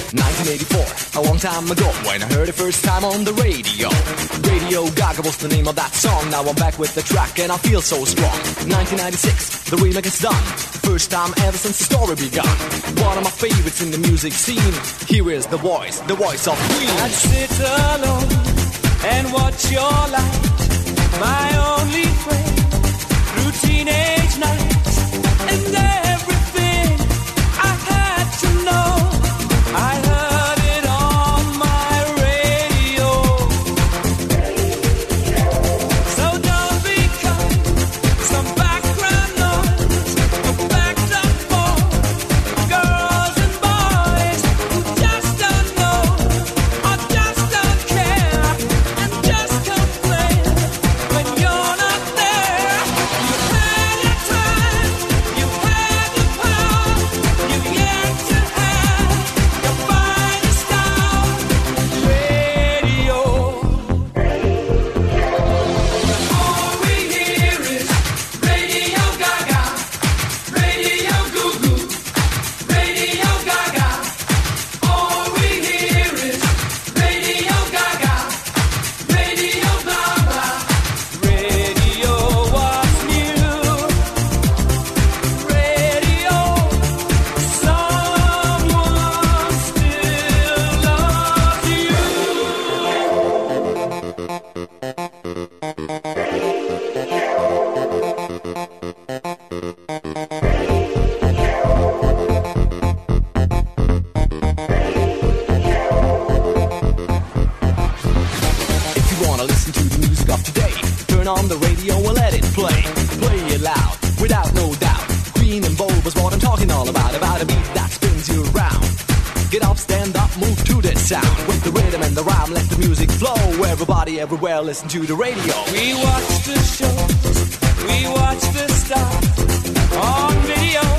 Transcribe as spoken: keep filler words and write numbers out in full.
nineteen eighty-four, a long time ago, when I heard it first time on the radio. Radio Gaga was the name of that song. Now I'm back with the track and I feel so strong. nineteen ninety-six, the remake is done. First time ever since the story begun. One of my favorites in the music scene. Here is the voice, the voice of Queen. I'd sit alone and watch your light, my only friend, through teenage nights. And everything I had to know, I heard it on my radio. So don't be kind, some background noise, you're backed up for girls and boys who just don't know or just don't care and just complain when you're not there. You had your time, you had the power, you've yet to have your finest hour. Radio. All we hear is Radio Gaga, Radio Goo Goo, Radio Gaga. All we hear is Radio Gaga, Radio blah blah. Radio was new. Radio, someone still loves you. If you wanna listen to the music of today, turn on the radio and let it play. Play it loud, without no doubt. Green and bold was what I'm talking all about. About a beat that spins you around. Get up, stand up, move to the sound. With the rhythm and the rhyme, let the music flow. Everybody, everywhere, listen to the radio. We watch the shows, we watch the stars on video.